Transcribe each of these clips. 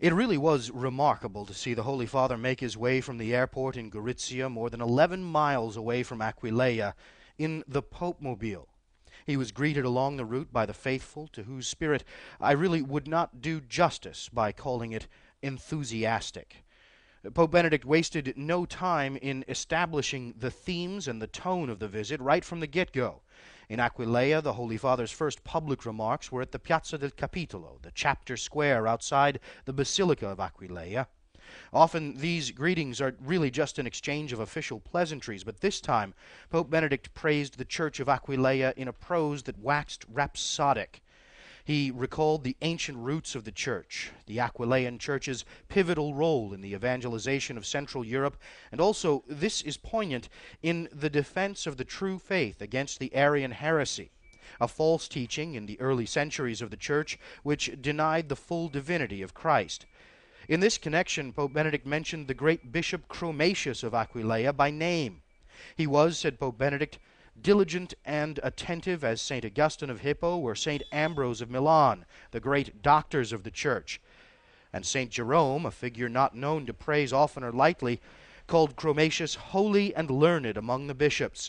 It really was remarkable to see the Holy Father make his way from the airport in Gorizia, more than 11 miles away from Aquileia, in the Pope-mobile. He was greeted along the route by the faithful, to whose spirit I really would not do justice by calling it enthusiastic. Pope Benedict wasted no time in establishing the themes and the tone of the visit right from the get-go. In Aquileia, the Holy Father's first public remarks were at the Piazza del Capitolo, the chapter square outside the Basilica of Aquileia. Often these greetings are really just an exchange of official pleasantries, but this time Pope Benedict praised the Church of Aquileia in a prose that waxed rhapsodic. He recalled the ancient roots of the Church, the Aquileian Church's pivotal role in the evangelization of Central Europe, and also, this is poignant, in the defense of the true faith against the Arian heresy, a false teaching in the early centuries of the Church which denied the full divinity of Christ. In this connection, Pope Benedict mentioned the great Bishop Chromatius of Aquileia by name. He was, said Pope Benedict, diligent and attentive as St. Augustine of Hippo or St. Ambrose of Milan, the great doctors of the Church. And St. Jerome, a figure not known to praise often or lightly, called Chromatius holy and learned among the bishops.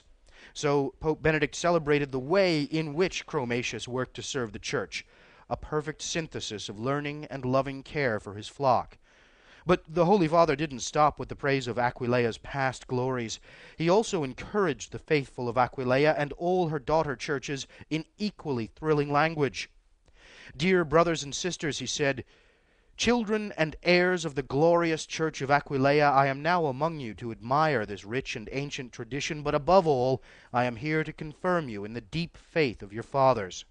So Pope Benedict celebrated the way in which Chromatius worked to serve the Church, a perfect synthesis of learning and loving care for his flock. But the Holy Father didn't stop with the praise of Aquileia's past glories. He also encouraged the faithful of Aquileia and all her daughter churches in equally thrilling language. Dear brothers and sisters, he said, children and heirs of the glorious Church of Aquileia, I am now among you to admire this rich and ancient tradition, but above all, I am here to confirm you in the deep faith of your fathers.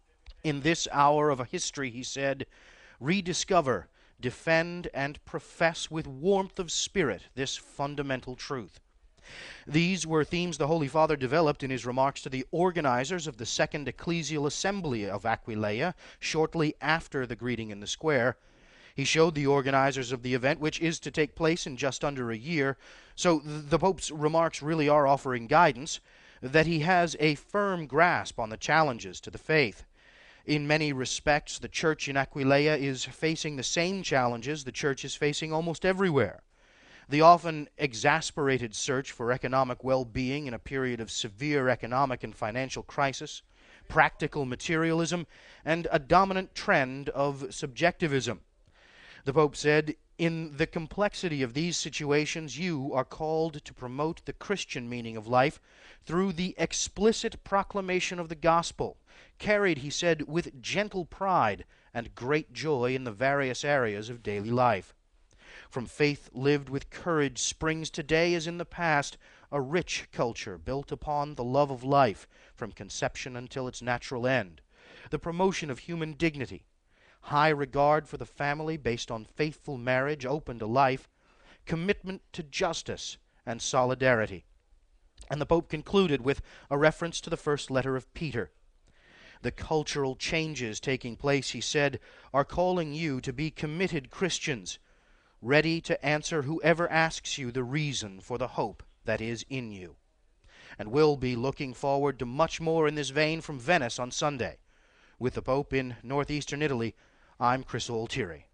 In this hour of history, he said, rediscover, defend, and profess with warmth of spirit this fundamental truth. These were themes the Holy Father developed in his remarks to the organizers of the Second Ecclesial Assembly of Aquileia shortly after the greeting in the square. He showed the organizers of the event, which is to take place in just under a year, so the Pope's remarks really are offering guidance, that he has a firm grasp on the challenges to the faith. In many respects, the Church in Aquileia is facing the same challenges the Church is facing almost everywhere. The often exasperated search for economic well-being in a period of severe economic and financial crisis, practical materialism, and a dominant trend of subjectivism. The Pope said, in the complexity of these situations, you are called to promote the Christian meaning of life through the explicit proclamation of the gospel, carried, he said, with gentle pride and great joy in the various areas of daily life. From faith lived with courage springs today, as in the past, a rich culture built upon the love of life from conception until its natural end, the promotion of human dignity, high regard for the family based on faithful marriage open to life, commitment to justice and solidarity. And the Pope concluded with a reference to the first letter of Peter. The cultural changes taking place, he said, are calling you to be committed Christians, ready to answer whoever asks you the reason for the hope that is in you. And we'll be looking forward to much more in this vein from Venice on Sunday. With the Pope in northeastern Italy, I'm Chris Altieri.